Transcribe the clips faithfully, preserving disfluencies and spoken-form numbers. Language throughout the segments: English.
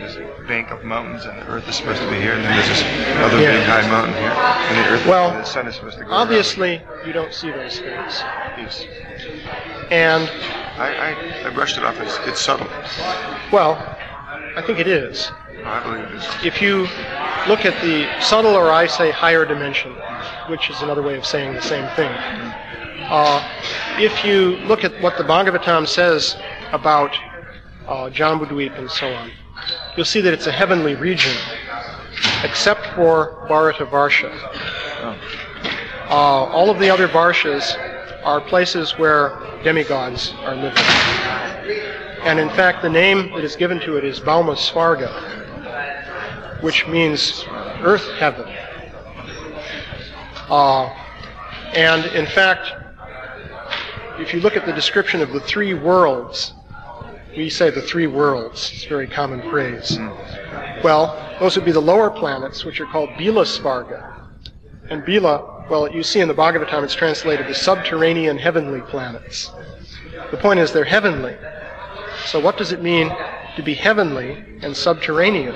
there's a bank of mountains, and the Earth is supposed to be here, and then there's this other Yeah. big high mountain here, and the Earth, Well, the sun is supposed to go Obviously, you don't see those things. around. Yes. And, I, I, I brushed it off as it's subtle. well, I think it is. I believe it is. If you look at the subtle, or I say higher dimension, which is another way of saying the same thing, uh, if you look at what the Bhagavatam says about uh, Jambudweep and so on, you'll see that it's a heavenly region, except for Bharatavarsha. Oh. Uh, all of the other Varshas are places where demigods are living. And in fact, the name that is given to it is Bauma Svarga, which means earth heaven. Uh, and in fact, if you look at the description of the three worlds, we say the three worlds. It's a very common phrase. Mm. Well, those would be the lower planets, which are called Bila Svarga. And Bila, well, you see in the Bhagavatam, it's translated as subterranean heavenly planets. The point is they're heavenly. So what does it mean to be heavenly and subterranean?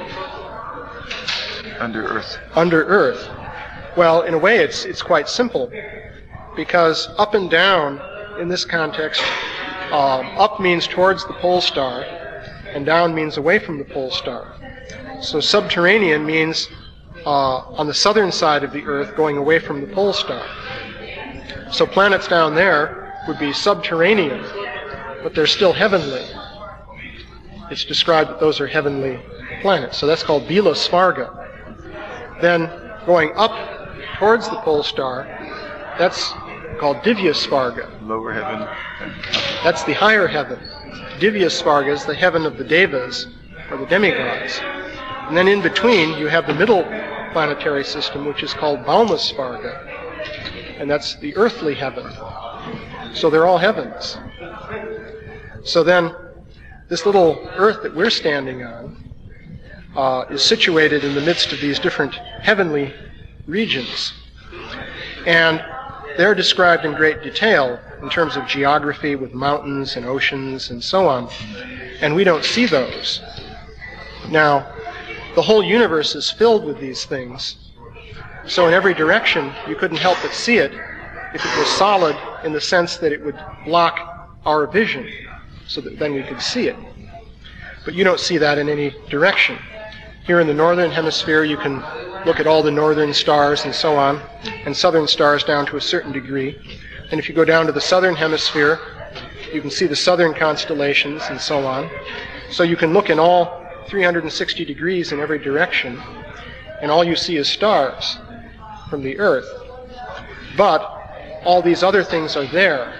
Under Earth. Under Earth. Well, in a way, it's it's quite simple, because up and down, in this context, um, up means towards the pole star, and down means away from the pole star. So subterranean means uh, on the southern side of the Earth, going away from the pole star. So planets down there would be subterranean, but they're still heavenly. It's described that those are heavenly planets. So that's called Bila Svarga. Then going up towards the pole star, that's called Divya Svarga. Lower heaven. That's the higher heaven. Divya Svarga is the heaven of the Devas, or the demigods. And then in between, you have the middle planetary system, which is called Bauma Svarga. And that's the earthly heaven. So they're all heavens. So then, this little earth that we're standing on uh, is situated in the midst of these different heavenly regions. And they're described in great detail in terms of geography with mountains and oceans and so on. And we don't see those. Now, the whole universe is filled with these things. So in every direction, you couldn't help but see it if it was solid in the sense that it would block our vision, so that then we could see it. But you don't see that in any direction. Here in the northern hemisphere, you can look at all the northern stars and so on, and southern stars down to a certain degree. And if you go down to the southern hemisphere, you can see the southern constellations and so on. So you can look in all three hundred sixty degrees in every direction, and all you see is stars from the Earth. But all these other things are there.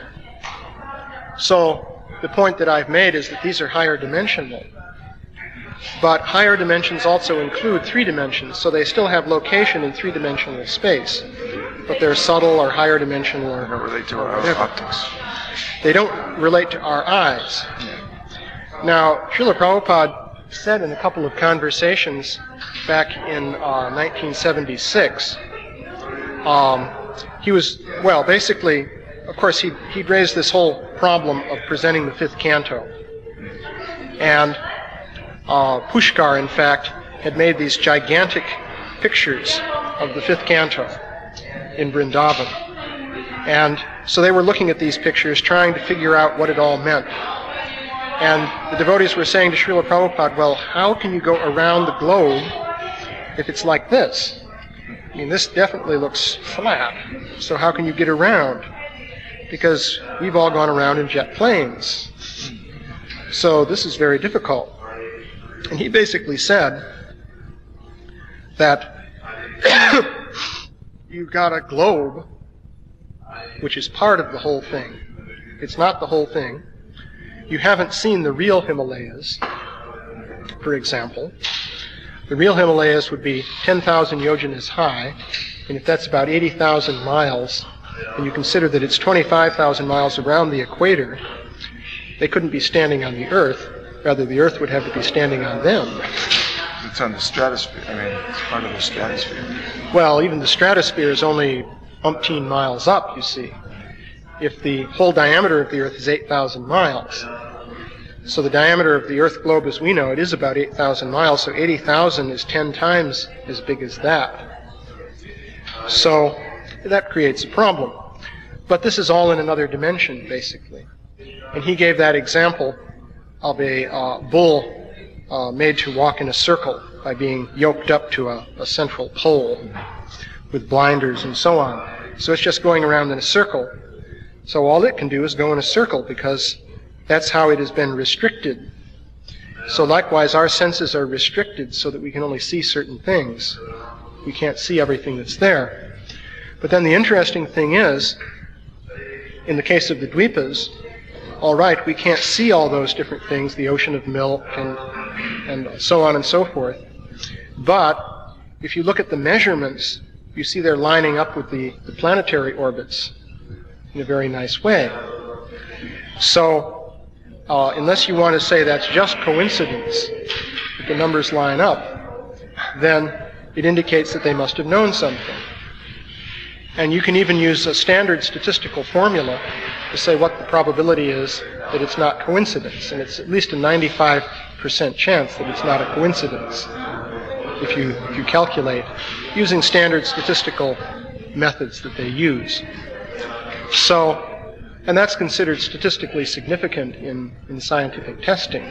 So the point that I've made is that these are higher dimensional. But higher dimensions also include three dimensions, so they still have location in three-dimensional space. But they're subtle or higher dimensional or They don't relate to our whatever. optics. They don't relate to our eyes. Now, Srila Prabhupada said in a couple of conversations back in uh, nineteen seventy-six, um, he was, well, basically, of course, he'd, he'd raised this whole problem of presenting the fifth canto. And uh, Pushkar, in fact, had made these gigantic pictures of the fifth canto in Vrindavan. And so they were looking at these pictures, trying to figure out what it all meant. And the devotees were saying to Srila Prabhupada, well, how can you go around the globe if it's like this? I mean, this definitely looks flat, so how can you get around? Because we've all gone around in jet planes. So this is very difficult. And he basically said that you've got a globe, which is part of the whole thing. It's not the whole thing. You haven't seen the real Himalayas, for example. The real Himalayas would be ten thousand yojanas high, and if that's about eighty thousand miles, and you consider that it's twenty-five thousand miles around the equator, they couldn't be standing on the Earth. Rather, the Earth would have to be standing on them. It's on the stratosphere. I mean, it's part of the stratosphere. Well, even the stratosphere is only umpteen miles up, you see. If the whole diameter of the Earth is eight thousand miles, So the diameter of the Earth globe as we know it is about eight thousand miles, so eighty thousand is ten times as big as that. So that creates a problem. But this is all in another dimension, basically. And he gave that example of a uh, bull uh, made to walk in a circle by being yoked up to a, a central pole with blinders and so on. So it's just going around in a circle. So all it can do is go in a circle because that's how it has been restricted. So likewise, our senses are restricted so that we can only see certain things. We can't see everything that's there. But then the interesting thing is, in the case of the Dvipas, all right, we can't see all those different things, the ocean of milk and, and so on and so forth. But if you look at the measurements, you see they're lining up with the, the planetary orbits in a very nice way. So, uh, unless you want to say that's just coincidence, that the numbers line up, then it indicates that they must have known something. And you can even use a standard statistical formula to say what the probability is that it's not coincidence. And it's at least a ninety-five percent chance that it's not a coincidence if you, if you calculate using standard statistical methods that they use. So, and that's considered statistically significant in, in scientific testing.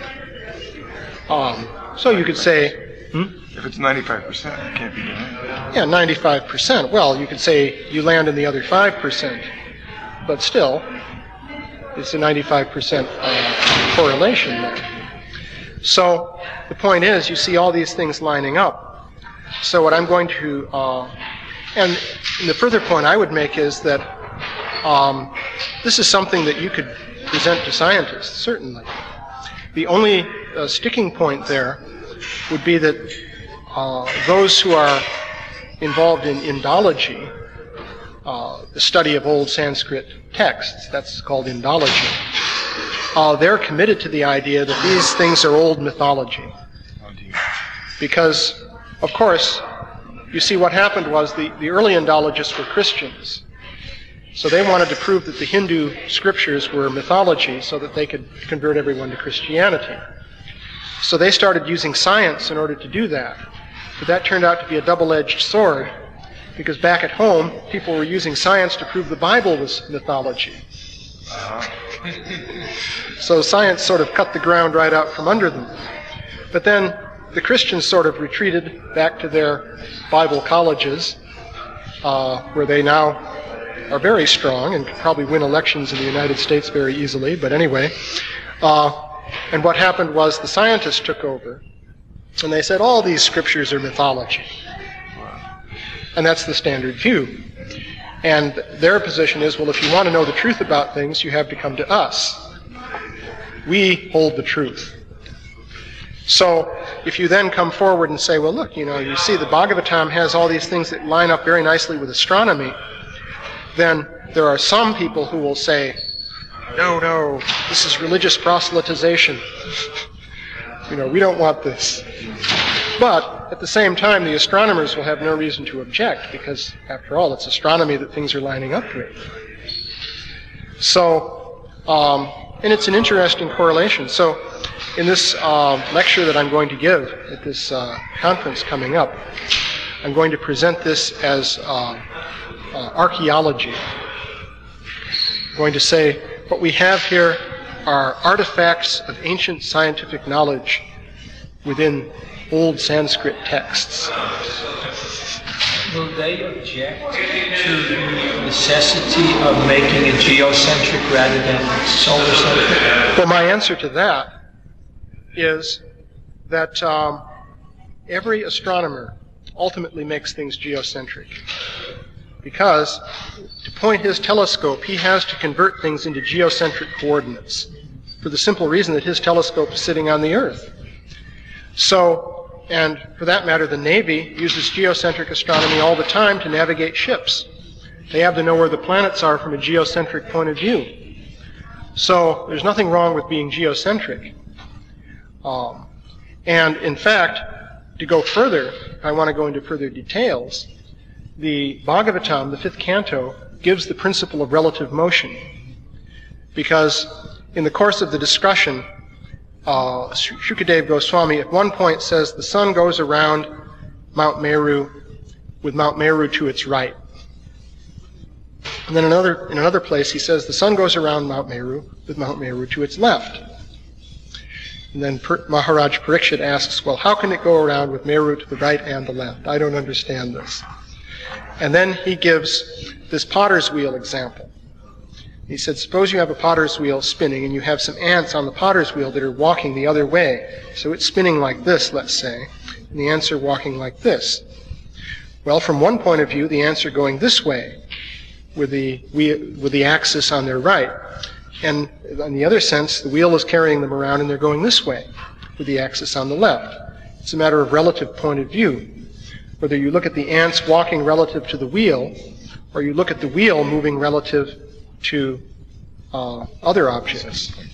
Um, so you could say, hmm? If it's ninety-five percent, it can't be done. Yeah, ninety-five percent. Well, you could say you land in the other five percent. But still, it's a ninety-five percent uh, correlation there. So the point is, you see all these things lining up. So what I'm going to, uh, and the further point I would make is that um, this is something that you could present to scientists, certainly. The only uh, sticking point there would be that uh, those who are involved in Indology, uh, the study of old Sanskrit texts, that's called Indology, uh, they're committed to the idea that these things are old mythology. Because, of course, you see what happened was the, the early Indologists were Christians. So they wanted to prove that the Hindu scriptures were mythology so that they could convert everyone to Christianity. So they started using science in order to do that. But that turned out to be a double-edged sword, because back at home, people were using science to prove the Bible was mythology. So science sort of cut the ground right out from under them. But then the Christians sort of retreated back to their Bible colleges, uh, where they now are very strong and can probably win elections in the United States very easily. But anyway, uh, and what happened was the scientists took over, and they said all these scriptures are mythology. And that's the standard view. And their position is, well, if you want to know the truth about things, you have to come to us. We hold the truth. So if you then come forward and say, well, look, you know, you see the Bhagavatam has all these things that line up very nicely with astronomy, then there are some people who will say, no, no, this is religious proselytization. You know, we don't want this. But at the same time, the astronomers will have no reason to object, because after all, it's astronomy that things are lining up with. So, um, and it's an interesting correlation. So in this uh, lecture that I'm going to give at this uh, conference coming up, I'm going to present this as uh, uh, archaeology. I'm going to say what we have here are artifacts of ancient scientific knowledge within old Sanskrit texts. Will they object to the necessity of making it geocentric rather than solar-centric? Well, my answer to that is that um, every astronomer ultimately makes things geocentric. Because to point his telescope, he has to convert things into geocentric coordinates, for the simple reason that his telescope is sitting on the Earth. So, and for that matter, the Navy uses geocentric astronomy all the time to navigate ships. They have to know where the planets are from a geocentric point of view. So there's nothing wrong with being geocentric. Um, and in fact, to go further, I want to go into further details. The Bhagavatam, the fifth canto, gives the principle of relative motion. Because in the course of the discussion, uh, Shukadeva Goswami at one point says the sun goes around Mount Meru with Mount Meru to its right. And then another, in another place he says the sun goes around Mount Meru with Mount Meru to its left. And then per, Maharaj Parikshit asks, well, how can it go around with Meru to the right and the left? I don't understand this. And then he gives this potter's wheel example. He said, suppose you have a potter's wheel spinning and you have some ants on the potter's wheel that are walking the other way. So it's spinning like this, let's say, and the ants are walking like this. Well, from one point of view, the ants are going this way with the, with the axis on their right. And in the other sense, the wheel is carrying them around and they're going this way with the axis on the left. It's a matter of relative point of view. Whether you look at the ants walking relative to the wheel, or you look at the wheel moving relative to uh, other objects.